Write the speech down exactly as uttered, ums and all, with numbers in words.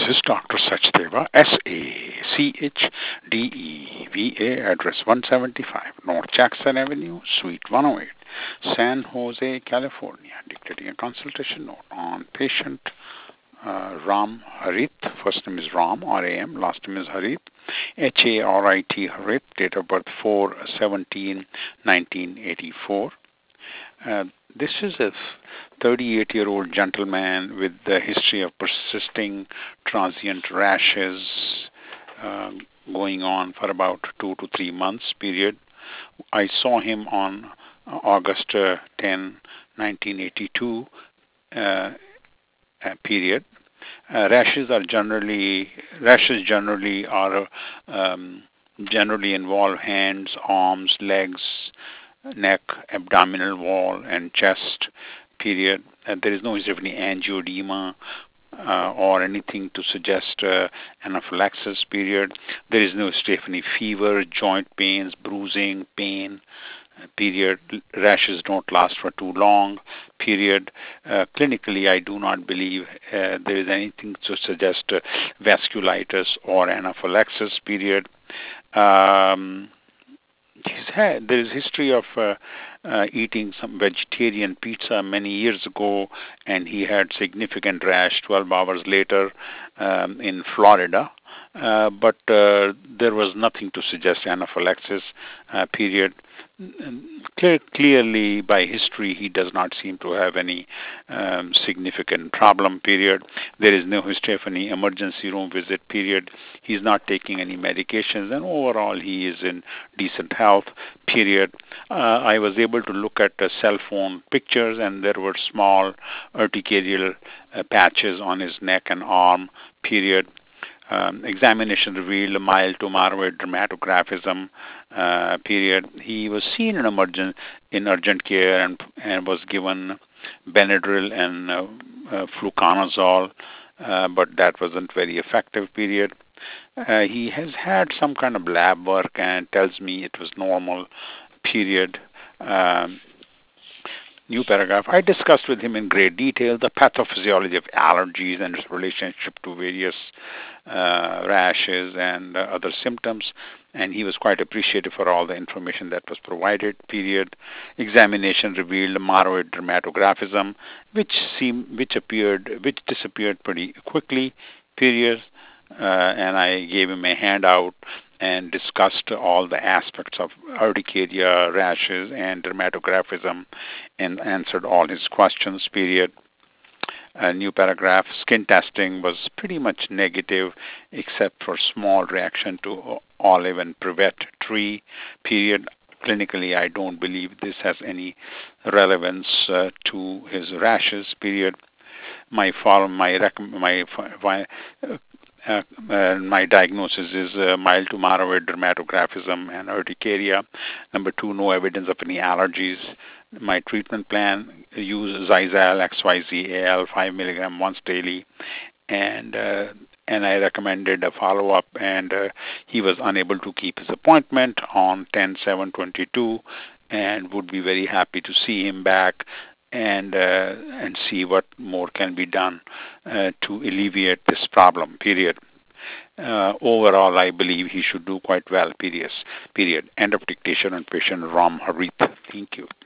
is Doctor Sachdeva, S A C H D E V A, address one seventy-five North Jackson Avenue, Suite one oh eight, San Jose, California, dictating a consultation note on patient uh, Ram Harit. First name is Ram, R A M, last name is Harit, H A R I T, Harit, date of birth four seventeen nineteen eighty-four. Uh, this is a thirty-eight-year-old gentleman with a history of persisting transient rashes uh, going on for about two to three months period. I saw him on August uh, tenth, nineteen eighty-two uh, uh, period. Uh, rashes are generally rashes generally are um, generally involve hands, arms, legs, neck, abdominal wall, and chest, period. And there is no history of any angioedema uh, or anything to suggest uh, anaphylaxis, period. There is no history of any fever, joint pains, bruising, pain, period. Rashes don't last for too long, period. Uh, clinically, I do not believe uh, there is anything to suggest uh, vasculitis or anaphylaxis, period. Um, He's had, there is history of uh, uh, eating some vegetarian pizza many years ago, and he had significant rash twelve hours later um, in Florida. Uh, but uh, there was nothing to suggest anaphylaxis, uh, period. Clear, clearly, by history, he does not seem to have any um, significant problem, period. There is no history of any emergency room visit, period. He's not taking any medications, and overall, he is in decent health, period. Uh, I was able to look at the cell phone pictures, and there were small urticarial uh, patches on his neck and arm, period. Um, examination revealed mild to moderate dermatographism, uh, period. He was seen in emergent in urgent care and and was given Benadryl and uh, uh, fluconazole, uh, but that wasn't very effective, period. Uh, he has had some kind of lab work and tells me it was normal, period. Um, New paragraph. I discussed with him in great detail the pathophysiology of allergies and its relationship to various uh, rashes and uh, other symptoms, and he was quite appreciative for all the information that was provided, period. Examination revealed moderate dermatographism, which seemed, which appeared, which disappeared pretty quickly, period. Uh, and I gave him a handout and discussed all the aspects of urticaria, rashes, and dermatographism, and answered all his questions, period. A new paragraph. Skin testing was pretty much negative, except for small reaction to olive and privet tree, period. Clinically, I don't believe this has any relevance uh, to his rashes, period. My follow, my rec- my my uh, uh, my diagnosis is uh, mild to moderate dermatographism and urticaria. Number two, no evidence of any allergies. My treatment plan: use Zizal X Y Z A L five milligram once daily, and uh, and I recommended a follow up. And uh, he was unable to keep his appointment on ten seven twenty-two, and would be very happy to see him back and uh, and see what more can be done uh, to alleviate this problem, period. Uh, overall, I believe he should do quite well, period. Period. End of dictation on patient Ram Harit. Thank you.